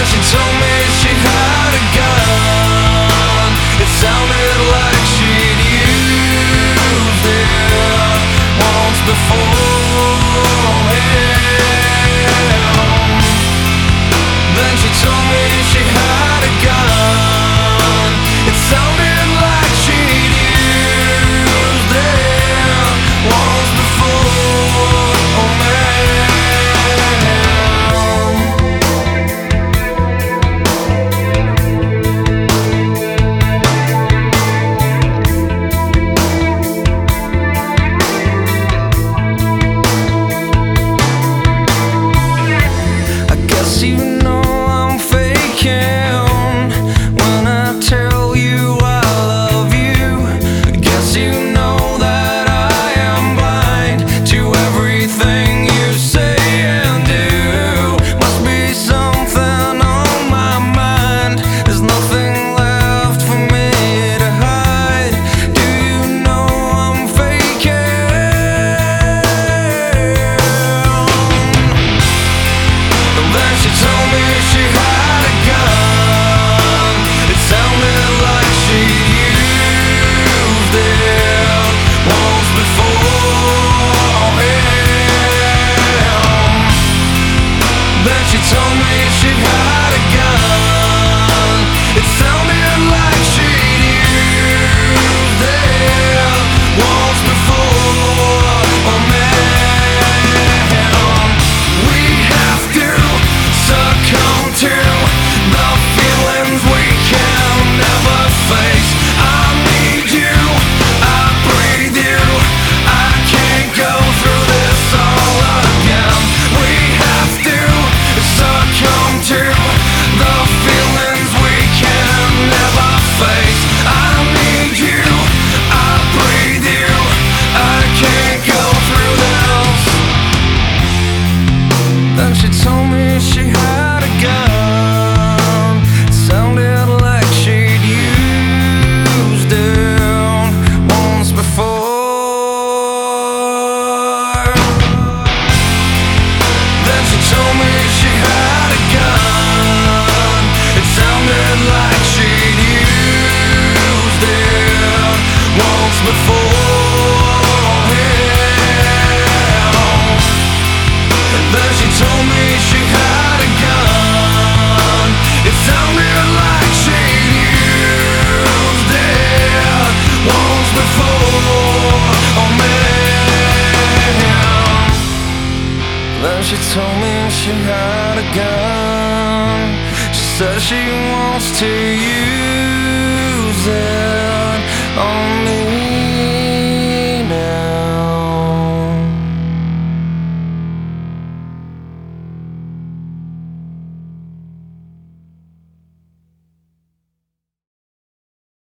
she told me she had a gun. It sounded like she'd used it once before. Then she told me she had a gun. It sounded like she'd used it once before. I guess you know I'm faking when I tell you I love you. I guess you know that I am blind to everything you say and do. Must be something on my mind. There's nothing left for me to hide. Do you know I'm faking? Then she told me she had a gun. It sounded like she'd used it once before. Then she told me she had a gun. It sounded like she'd used it once before. We have to succumb to the feelings we can never face. I need you, I breathe you, I can't go through this all again. We have to succumb to the feelings we can never face. I need you, I breathe you, I can't go through this. Then she told me she had a gun. It sounded like she'd used it once before. Then she told me she had a gun. It sounded like she'd used it once before. Then she told me she had a gun. It sounded like she'd used it once before. Oh man. Then she told me she had a gun. She said she wants to use it on me.